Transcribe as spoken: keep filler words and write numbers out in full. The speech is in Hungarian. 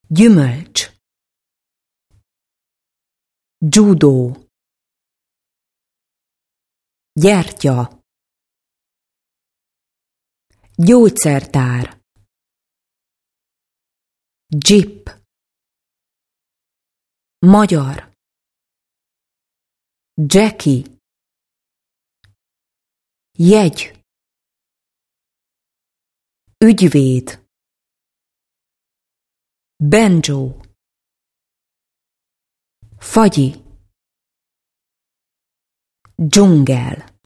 gyümölcs, judó, gyertya, gyógyszertár, dzsip, magyar, Jackie, jegy, ügyvéd, banjo, fagyi, dzsungel.